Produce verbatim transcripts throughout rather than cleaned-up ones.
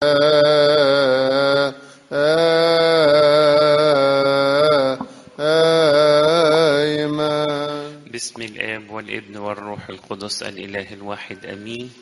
آمين. بسم الآب والابن والروح القدس الإله الواحد آمين.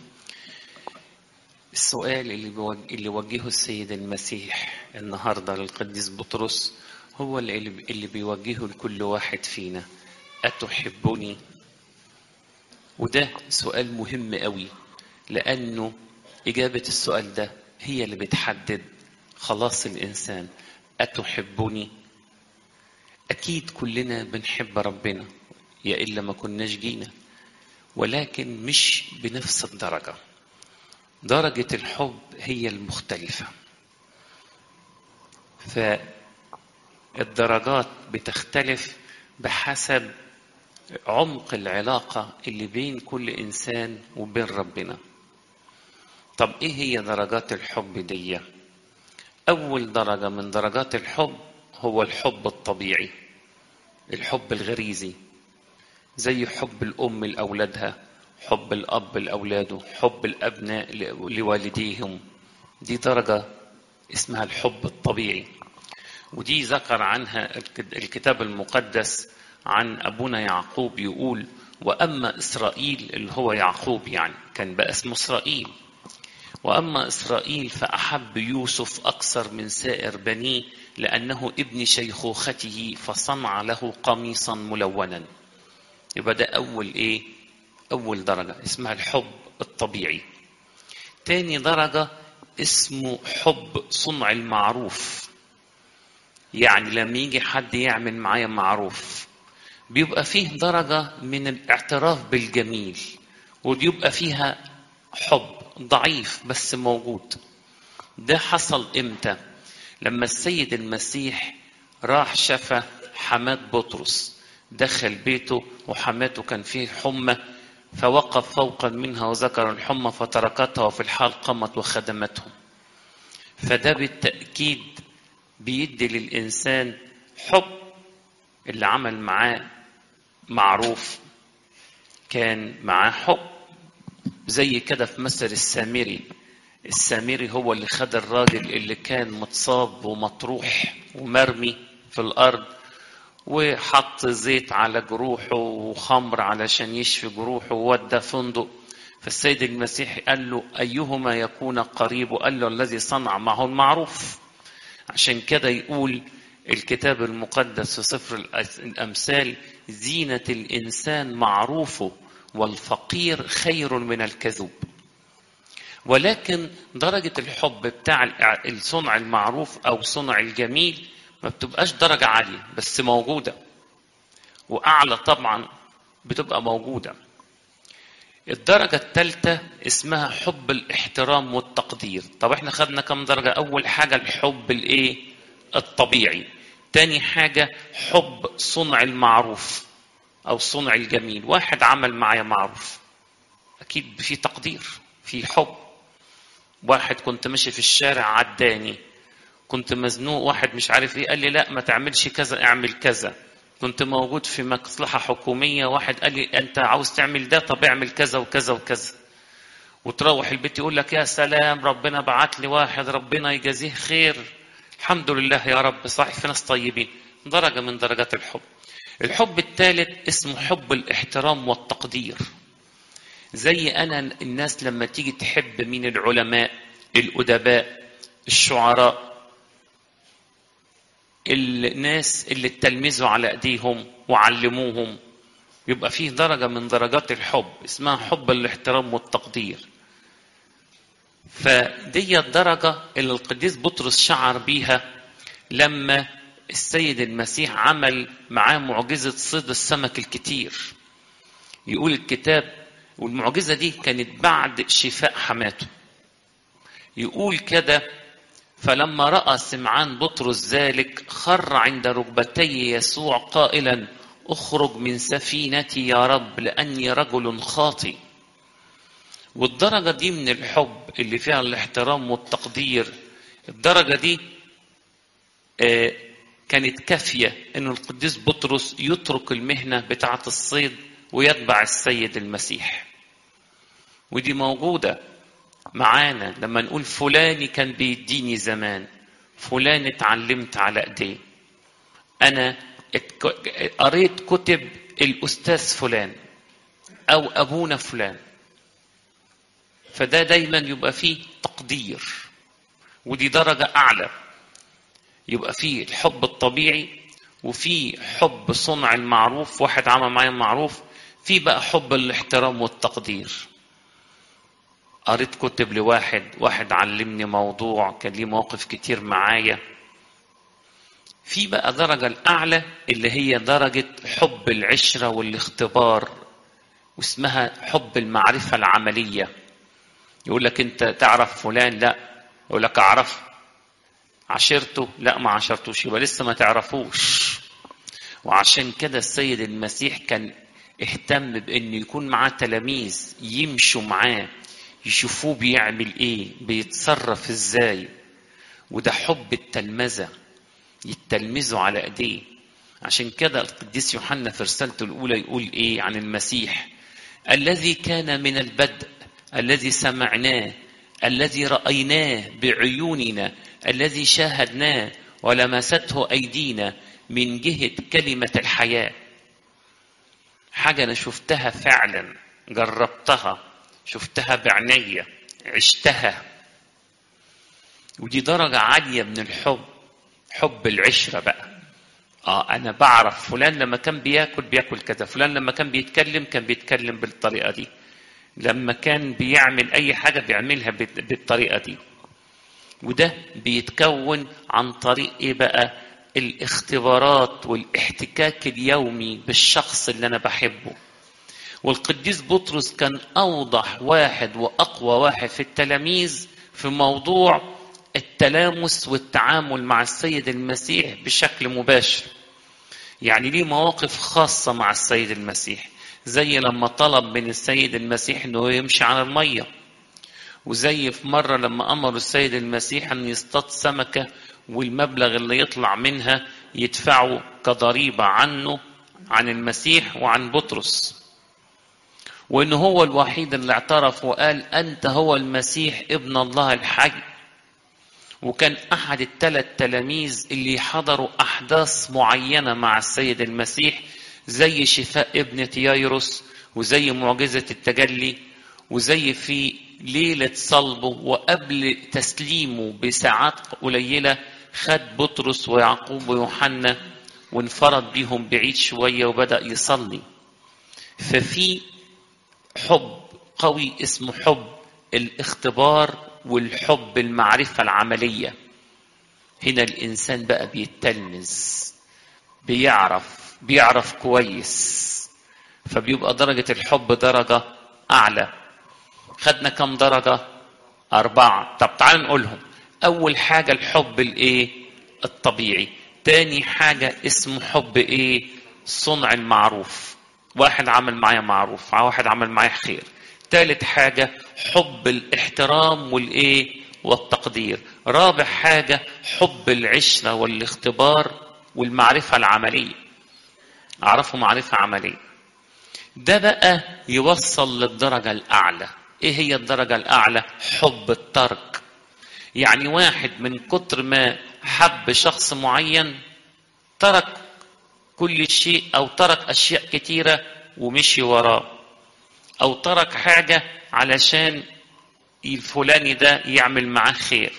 السؤال اللي بوجه اللي وجهه السيد المسيح النهارده للقديس بطرس هو اللي اللي بيوجهه لكل واحد فينا: أتحبني؟ وده سؤال مهم قوي، لأنه إجابة السؤال ده هي اللي بتحدد خلاص الإنسان. أتحبني؟ أكيد كلنا بنحب ربنا، يا إلا ما كناش جينا، ولكن مش بنفس الدرجة. درجة الحب هي المختلفة، فالدرجات بتختلف بحسب عمق العلاقة اللي بين كل إنسان وبين ربنا. طب إيه هي درجات الحب دي؟ أول درجة من درجات الحب هو الحب الطبيعي، الحب الغريزي، زي حب الأم لأولادها، حب الأب لأولاده، حب الأبناء لوالديهم. دي درجة اسمها الحب الطبيعي، ودي ذكر عنها الكتاب المقدس عن أبونا يعقوب. يقول: وأما إسرائيل، اللي هو يعقوب يعني كان بقى اسمه إسرائيل، وأما إسرائيل فأحب يوسف أكثر من سائر بنيه لأنه ابن شيخوخته فصنع له قميصا ملونا. يبقى ده أول إيه؟ أول درجة اسمها الحب الطبيعي. تاني درجة اسمه حب صنع المعروف، يعني لما يجي حد يعمل معايا معروف بيبقى فيه درجة من الاعتراف بالجميل، وبيبقى فيها حب ضعيف بس موجود. ده حصل امتى؟ لما السيد المسيح راح شفى حماة بطرس، دخل بيته وحماته كان فيه حمى، فوقف فوقا منها وذكر الحمى فتركتها وفي الحال قامت وخدمتهم. فده بالتأكيد بيدي للإنسان حب. اللي عمل معاه معروف كان معاه حب. زي كده في مثل السامري، السامري هو اللي خد الراجل اللي كان متصاب ومطروح ومرمي في الأرض، وحط زيت على جروحه وخمر علشان يشفي جروحه وودى فندق. فالسيد المسيح قال له: أيهما يكون قريب؟ قال له: الذي صنع معه المعروف. عشان كده يقول الكتاب المقدس في سفر الأمثال: زينة الإنسان معروفه والفقير خير من الكذوب. ولكن درجة الحب بتاع الصنع المعروف أو صنع الجميل ما بتبقاش درجة عالية بس موجودة، وأعلى طبعا بتبقى موجودة. الدرجة الثالثة اسمها حب الاحترام والتقدير. طب احنا خدنا كم درجة؟ أول حاجة الحب الايه؟ الطبيعي. تاني حاجة حب صنع المعروف أو صنع الجميل. واحد عمل معايا معروف، أكيد في تقدير، في حب. واحد كنت ماشي في الشارع عداني، كنت مزنوق، واحد مش عارف ايه قال لي: لا ما تعملش كذا، اعمل كذا. كنت موجود في مصلحة حكومية، واحد قال لي: انت عاوز تعمل ده، طب اعمل كذا وكذا وكذا. وتروح البيت يقول لك: يا سلام، ربنا بعت لي واحد ربنا يجازيه خير، الحمد لله يا رب. صحيح في ناس طيبين. درجة من درجات الحب. الحب الثالث اسمه حب الاحترام والتقدير. زي أنا الناس لما تيجي تحب من العلماء الأدباء الشعراء، الناس اللي تلمذوا على ايديهم وعلموهم، يبقى فيه درجة من درجات الحب اسمها حب الاحترام والتقدير. فدي الدرجة اللي القديس بطرس شعر بيها لما السيد المسيح عمل معاه معجزة صيد السمك الكتير. يقول الكتاب، والمعجزة دي كانت بعد شفاء حماته. يقول كده: فلما رأى سمعان بطرس ذلك خر عند ركبتي يسوع قائلا: اخرج من سفينتي يا رب لأني رجل خاطئ. والدرجة دي من الحب اللي فيها الاحترام والتقدير، الدرجة دي آه كانت كافية إن القديس بطرس يترك المهنة بتاعة الصيد ويتبع السيد المسيح. ودي موجودة معانا لما نقول فلان كان بيديني زمان، فلان اتعلمت على ايديه، انا قريت كتب الاستاذ فلان او ابونا فلان. فده دايما يبقى فيه تقدير، ودي درجة اعلى. يبقى فيه الحب الطبيعي، وفي حب صنع المعروف، واحد عمل معايا معروف، في بقى حب الاحترام والتقدير. قريت كتب لواحد، واحد علمني موضوع، كان ليه مواقف كتير معايا. في بقى درجة الأعلى اللي هي درجة حب العشرة والاختبار، واسمها حب المعرفة العملية. يقول لك أنت تعرف فلان؟ لا. يقول لك أعرفه. عشرته؟ لا ما عشرتوش، يبقى لسه ما تعرفوش. وعشان كده السيد المسيح كان اهتم بأن يكون معاه تلاميذ يمشوا معاه، يشوفوه بيعمل ايه، بيتصرف ازاي. وده حب التلمذة، يتلمذوا على ايديه. عشان كده القديس يوحنا في رسالته الاولى يقول ايه عن المسيح؟ الذي كان من البدء، الذي سمعناه، الذي رأيناه بعيوننا، الذي شاهدناه ولمسته ايدينا، من جهة كلمة الحياة. حاجة انا شفتها فعلا، جربتها، شفتها بعناية، عشتها. ودي درجة عالية من الحب، حب العشرة بقى. اه انا بعرف فلان لما كان بياكل بياكل كذا، فلان لما كان بيتكلم كان بيتكلم بالطريقة دي، لما كان بيعمل اي حاجة بيعملها بالطريقة دي. وده بيتكون عن طريق ايه بقى؟ الاختبارات والاحتكاك اليومي بالشخص اللي انا بحبه. والقديس بطرس كان أوضح واحد وأقوى واحد في التلاميذ في موضوع التلامس والتعامل مع السيد المسيح بشكل مباشر. يعني ليه مواقف خاصة مع السيد المسيح، زي لما طلب من السيد المسيح أنه يمشي على المية، وزي في مرة لما أمر السيد المسيح أن يصطاد سمكة والمبلغ اللي يطلع منها يدفعه كضريبة عنه، عن المسيح وعن بطرس. وإنه هو الوحيد اللي اعترف وقال أنت هو المسيح ابن الله الحي. وكان أحد الثلاث تلاميذ اللي حضروا أحداث معينة مع السيد المسيح، زي شفاء ابنة يايروس، وزي معجزة التجلي، وزي في ليلة صلبه وقبل تسليمه بساعات قليلة خد بطرس ويعقوب ويوحنا وانفرد بيهم بعيد شوية وبدأ يصلي. ففي حب قوي اسمه حب الاختبار والحب المعرفة العملية. هنا الإنسان بقى بيتلمذ، بيعرف بيعرف كويس، فبيبقى درجة الحب درجة أعلى. خدنا كم درجة؟ أربعة. طب تعال نقولهم. أول حاجة الحب الإيه؟ الطبيعي. تاني حاجة اسمه حب إيه؟ صنع المعروف، واحد عمل معايا معروف، واحد عمل معايا خير. ثالث حاجة حب الاحترام والايه والتقدير. رابع حاجة حب العشرة والاختبار والمعرفة العملية. اعرفه معرفة عملية. ده بقى يوصل للدرجة الاعلى. ايه هي الدرجة الاعلى؟ حب الترك. يعني واحد من كتر ما حب شخص معين ترك كل شيء، او ترك اشياء كتيرة ومشي وراه، او ترك حاجة علشان الفلاني ده يعمل معاه خير.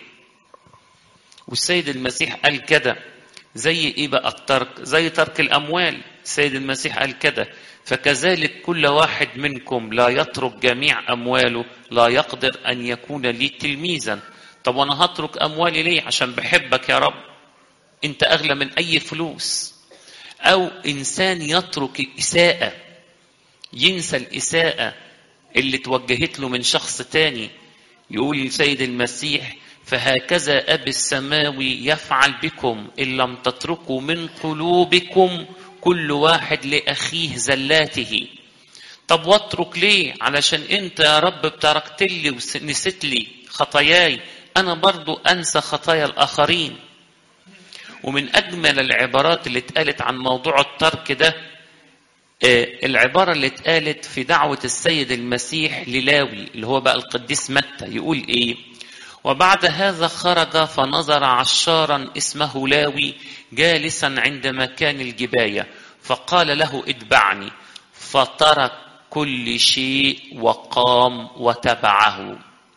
والسيد المسيح قال كده. زي ايه بقى الترك؟ زي ترك الاموال. السيد المسيح قال كده فكذلك كل واحد منكم لا يترك جميع امواله لا يقدر ان يكون لي تلميذا. طب وانا هترك اموالي ليه؟ عشان بحبك يا رب، انت اغلى من اي فلوس. او انسان يترك الاساءة، ينسى الاساءة اللي توجهت له من شخص تاني. يقول السيد المسيح فهكذا أبي السماوي يفعل بكم إن لم تتركوا من قلوبكم كل واحد لأخيه زلاته. طب واترك ليه؟ علشان انت يا رب بتركت لي ونسيت لي خطاياي، انا برضو انسى خطايا الاخرين. ومن اجمل العبارات اللي اتقالت عن موضوع الترك ده العبارة اللي اتقالت في دعوة السيد المسيح للاوي اللي هو بقى القديس متى يقول ايه؟ وبعد هذا خرج فنظر عشارا اسمه لاوي جالسا عند مكان الجباية فقال له اتبعني، فترك كل شيء وقام وتبعه.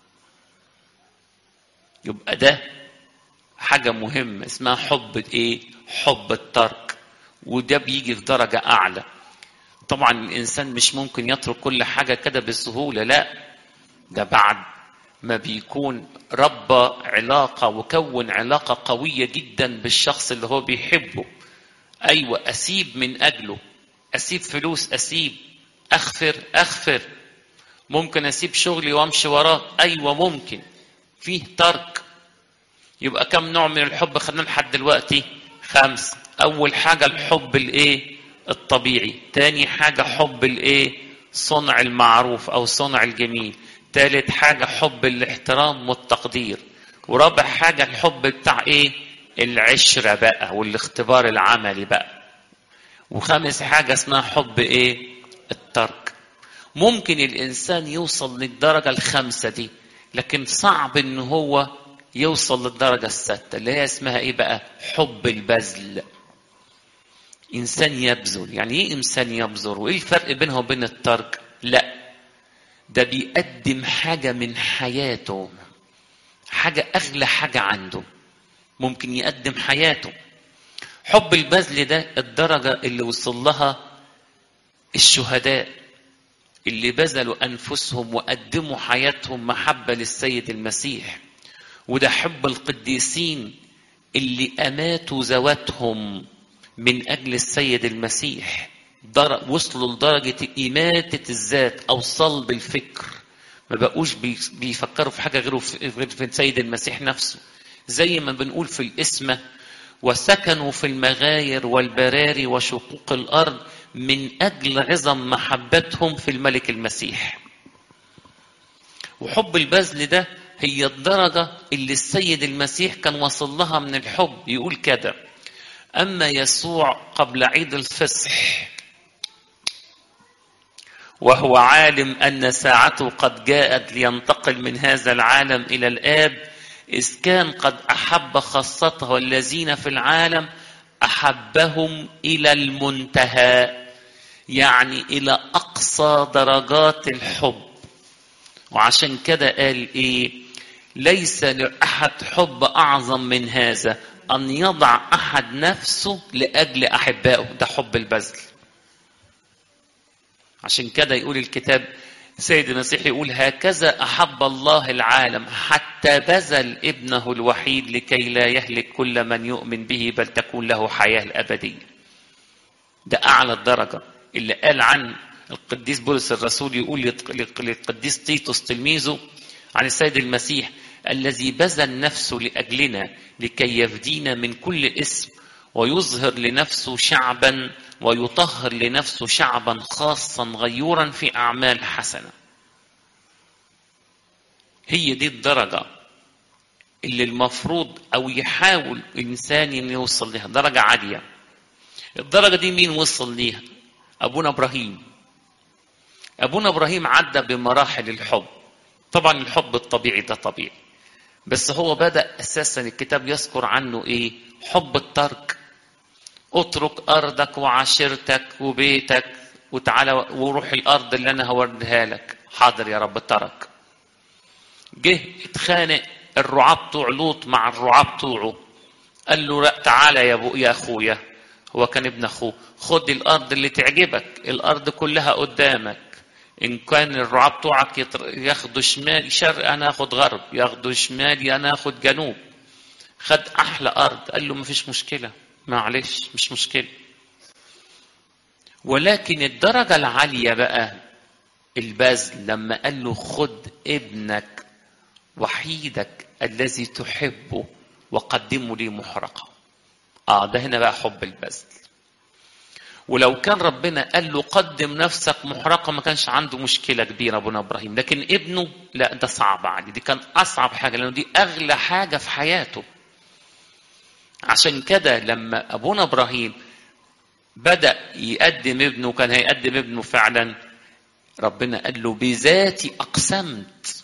يبقى ده حاجة مهمة اسمها حب ايه؟ حب الترك. وده بيجي في درجة أعلى. طبعا الإنسان مش ممكن يترك كل حاجة كده بسهولة، لا، ده بعد ما بيكون ربى علاقة وكون علاقة قوية جدا بالشخص اللي هو بيحبه. أيوة، أسيب من أجله، أسيب فلوس، أسيب، أغفر أغفر، ممكن أسيب شغلي وأمشي وراه، أيوة ممكن، فيه ترك. يبقى كم نوع من الحب خدنا لحد دلوقتي؟ خمس. أول حاجة الحب الإيه؟ الطبيعي. تاني حاجة حب الإيه؟ صنع المعروف أو صنع الجميل. تالت حاجة حب الاحترام والتقدير. ورابع حاجة الحب بتاع إيه؟ العشرة بقى والاختبار العملي بقى. وخامس حاجة اسمها حب إيه؟ الترك. ممكن الإنسان يوصل للدرجة الخامسة دي، لكن صعب إن هو يوصل للدرجة السادسة اللي هي اسمها إيه بقى؟ حب البذل. إنسان يبذل. يعني إيه إنسان يبذل؟ وإيه الفرق بينه وبين الترك؟ لا، ده بيقدم حاجة من حياته، حاجة أغلى حاجة عنده، ممكن يقدم حياته. حب البذل ده الدرجة اللي وصل لها الشهداء اللي بذلوا أنفسهم وقدموا حياتهم محبة للسيد المسيح. وده حب القديسين اللي أماتوا ذواتهم من أجل السيد المسيح، وصلوا لدرجة إماتة الذات أو صلب الفكر، ما بقوش بيفكروا في حاجة غيره في السيد المسيح نفسه. زي ما بنقول في الإسمة: وسكنوا في المغاير والبراري وشقوق الأرض من أجل عظم محبتهم في الملك المسيح. وحب البذل ده هي الدرجة اللي السيد المسيح كان وصل لها من الحب. يقول كده: أما يسوع قبل عيد الفصح وهو عالم أن ساعته قد جاءت لينتقل من هذا العالم إلى الآب، إذ كان قد أحب خاصته الذين في العالم أحبهم إلى المنتهى، يعني إلى أقصى درجات الحب. وعشان كده قال إيه؟ ليس لأحد حب أعظم من هذا أن يضع أحد نفسه لأجل أحبائه. ده حب البذل. عشان كده يقول الكتاب، سيد المسيح يقول: هكذا أحب الله العالم حتى بذل ابنه الوحيد لكي لا يهلك كل من يؤمن به بل تكون له حياة الأبدية. ده أعلى الدرجة اللي قال عن القديس بولس الرسول، يقول للقديس تيتوس تلميذه عن السيد المسيح: الذي بذل نفسه لأجلنا لكي يفدينا من كل اسم ويظهر لنفسه شعبا ويطهر لنفسه شعبا خاصا غيورا في أعمال حسنة. هي دي الدرجة اللي المفروض أو يحاول الإنسان أن يوصل لها، درجة عالية. الدرجة دي مين وصل ليها؟ أبونا إبراهيم. أبونا إبراهيم عدى بمراحل الحب. طبعا الحب الطبيعي ده طبيعي، بس هو بدأ أساسا الكتاب يذكر عنه إيه؟ حب الترك. اترك أرضك وعشيرتك وبيتك وتعالى وروح الأرض اللي أنا هوردها لك. حاضر يا رب. ترك. جه اتخانق الرعاة بتوع لوط مع الرعاة بتوعه، قال له: لا تعالى يا ابو يا اخويا، هو كان ابن اخوه، خد الارض اللي تعجبك، الارض كلها قدامك. ان كان الرعاة بتوعك ياخدوا شمال شرق انا اخد غرب، ياخدوا شمال انا اخد جنوب. خد احلى ارض. قال له: مفيش مشكله، معلش مش مشكله. ولكن الدرجه العاليه بقى البذل، لما قال له: خد ابنك وحيدك الذي تحبه وقدمه لي محرقة. آه ده هنا بقى حب البذل. ولو كان ربنا قال له قدم نفسك محرقة ما كانش عنده مشكلة كبيرة أبونا إبراهيم، لكن ابنه لا، ده صعب عليه، دي كان أصعب حاجة لأنه دي أغلى حاجة في حياته. عشان كده لما أبونا إبراهيم بدأ يقدم ابنه، كان هيقدم ابنه فعلا، ربنا قال له بذاتي أقسمت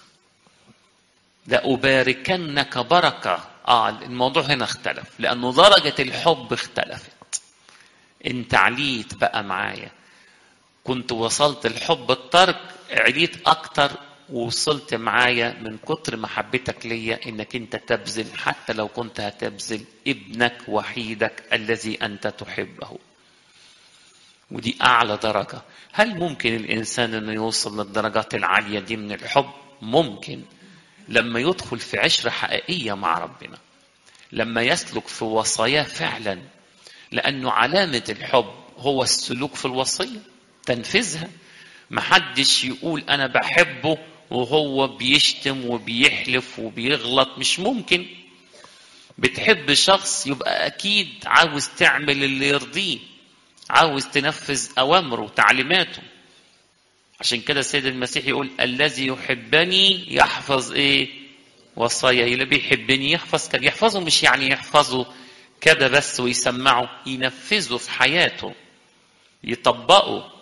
لأباركنك بركة. آه الموضوع هنا اختلف، لأنه درجة الحب اختلفت. انت عليت بقى معايا، كنت وصلت الحب الترك، عليت أكتر ووصلت معايا من كتر محبتك ليا انك انت تبذل، حتى لو كنت هتبذل ابنك وحيدك الذي انت تحبه. ودي اعلى درجة. هل ممكن الانسان انه يوصل للدرجات العالية دي من الحب؟ ممكن، لما يدخل في عشرة حقيقية مع ربنا، لما يسلك في وصاياه فعلا. لانه علامة الحب هو السلوك في الوصية، تنفذها. محدش يقول انا بحبه وهو بيشتم وبيحلف وبيغلط، مش ممكن. بتحب شخص يبقى اكيد عاوز تعمل اللي يرضيه، عاوز تنفذ اوامره وتعليماته. عشان كده السيد المسيح يقول الذي يحبني يحفظ ايه؟ وصاياي. اللي بيحبني يحفظ كده. يحفظه مش يعني يحفظه كده بس ويسمعه، ينفذه في حياته، يطبقه.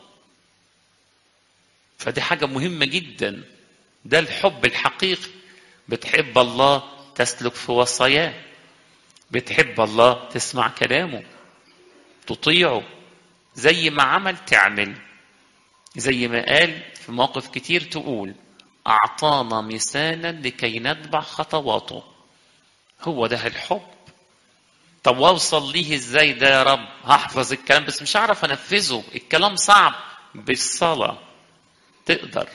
فدي حاجة مهمة جدا، ده الحب الحقيقي. بتحب الله تسلك في وصاياه، بتحب الله تسمع كلامه، تطيعه، زي ما عمل تعمل، زي ما قال في مواقف كتير تقول أعطانا مثالا لكي نتبع خطواته. هو ده الحب. طب واوصل ليه ازاي ده يا رب؟ هحفظ الكلام بس مش هعرف انفذه، الكلام صعب. بالصلاة تقدر،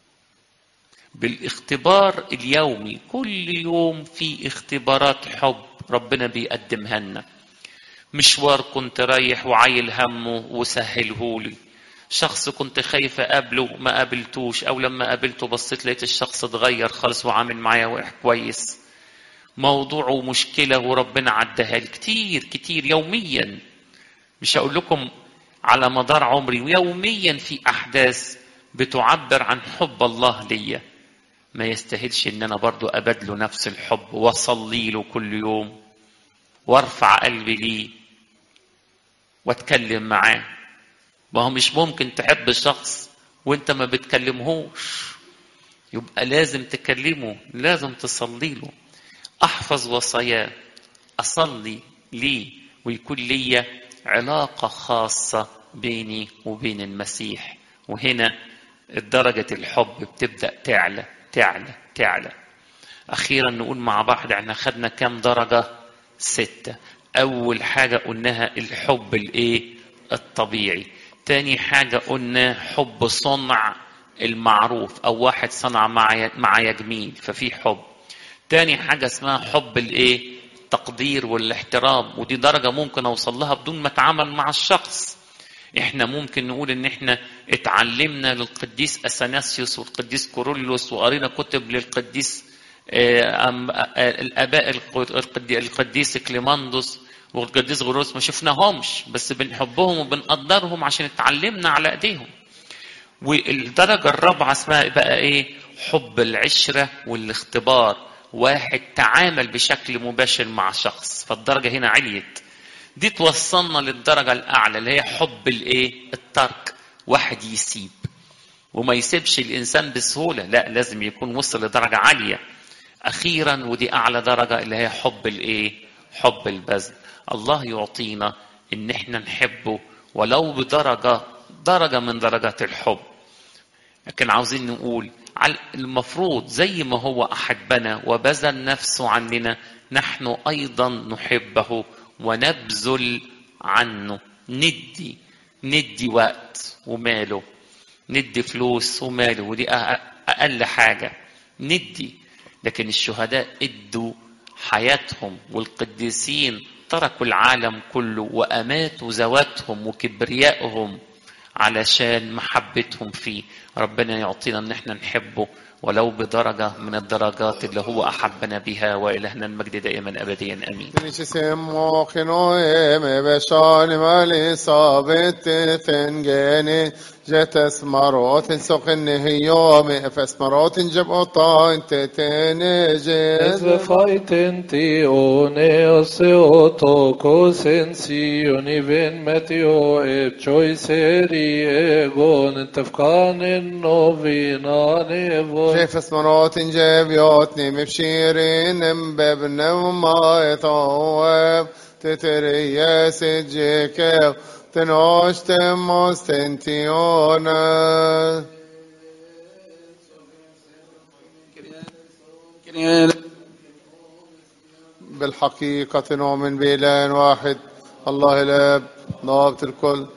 بالاختبار اليومي، كل يوم في اختبارات حب ربنا بيقدمها لنا. مشوار كنت رايح وعايل همه وسهلهولي، شخص كنت خايف اقابله ما قابلتوش، او لما قابلته بصيت لقيت الشخص اتغير خالص وعامل معايا كويس. موضوع ومشكلة وربنا عدها لي كتير كتير يوميا. مش هقول لكم على مدار عمري، ويوميا في احداث بتعبر عن حب الله ليا. ما يستاهلش ان انا برضو ابادله نفس الحب واصلي له كل يوم وارفع قلبي ليه واتكلم معاه؟ ما هو مش ممكن تحب الشخص وانت ما بتكلمهوش، يبقى لازم تكلمه، لازم تصلي له. احفظ وصاياه، اصلي ليه، ويكون لي علاقة خاصة بيني وبين المسيح. وهنا درجة الحب بتبدأ تعلى تعلى تعلى. أخيرا نقول مع بعض احنا خدنا كام درجة؟ ستة. أول حاجة قلناها الحب الإيه؟ الطبيعي. تاني حاجة قلنا حب صنع المعروف، أو واحد صنع معايا معايا جميل ففي حب. تاني حاجة اسمها حب الإيه؟ التقدير والاحترام، ودي درجة ممكن أوصل لها بدون ما أتعامل مع الشخص. احنا ممكن نقول ان احنا اتعلمنا للقديس اثناسيوس والقديس كورولوس، وقرينا كتب للقديس الاباء القديس كليماندوس والقديس غوريوس، ما شفناهمش بس بنحبهم وبنقدرهم عشان اتعلمنا على ايديهم. والدرجة الرابعة اسمها بقى ايه؟ حب العشرة والاختبار. واحد تعامل بشكل مباشر مع شخص، فالدرجة هنا عليت. دي توصلنا للدرجة الأعلى اللي هي حب الإيه؟ الترك. واحد يسيب وما يسيبش الإنسان بسهولة، لا لازم يكون وصل لدرجة عالية. أخيرا ودي أعلى درجة اللي هي حب الإيه؟ حب البذل. الله يعطينا إن احنا نحبه ولو بدرجة درجة من درجات الحب. لكن عاوزين نقول المفروض زي ما هو أحبنا وبذل نفسه عننا، نحن أيضا نحبه ونبذل عنه. ندي ندي وقت وماله، ندي فلوس وماله، ودي أقل حاجة ندي. لكن الشهداء ادوا حياتهم، والقديسين تركوا العالم كله وأماتوا ذواتهم وكبريائهم علشان محبتهم فيه. ربنا يعطينا ان احنا نحبه ولو بدرجة من الدرجات اللي هو أحبنا بها، وإلهنا المجد دائما أبديا آمين. Nisimo kinoe me beshani mali sabit fengeni jetes marotin sokin hiyome efes marotin jabotan teteneje Ez befajten ti oneos eotokos en sioni ven metio e choi seri egon tefkanen novinane vo جيفس مراتين جابيوتني مبشيرين مببنا وما يطوب تتريا سجيكيو تنوش تموس تنتيونا بالحقيقة نؤمن بإله واحد الله الآب ضابط الكل